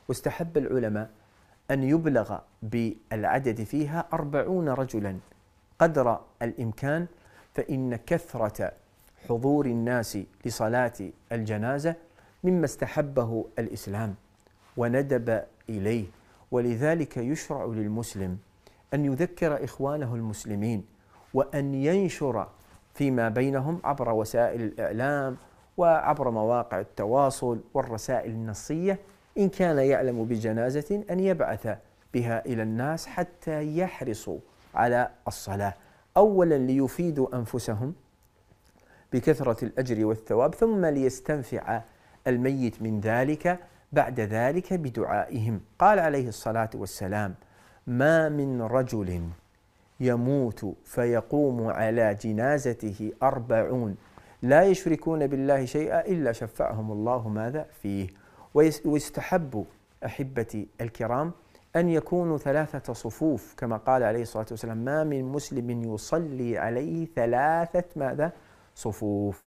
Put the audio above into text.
واستحب العلماء أن يبلغ بالعدد فيها 40 رجلا قدر الإمكان، فإن كثرة حضور الناس لصلاة الجنازة مما استحبه الإسلام وندب إليه، ولذلك يشرع للمسلم أن يذكر إخوانه المسلمين وأن ينشر فيما بينهم عبر وسائل الإعلام وعبر مواقع التواصل والرسائل النصية، إن كان يعلم بجنازة أن يبعث بها إلى الناس حتى يحرصوا على الصلاة، أولا ليفيدوا أنفسهم بكثرة الأجر والثواب، ثم ليستنفع الميت من ذلك بعد ذلك بدعائهم. قال عليه الصلاة والسلام: ما من رجل يموت فيقوم على جنازته 40 لا يشركون بالله شيئا إلا شفعهم الله ماذا فيه. ويستحب أحبتي الكرام أن يكونوا 3 صفوف، كما قال عليه الصلاة والسلام: ما من مسلم يصلي عليه 3 ماذا صفوف.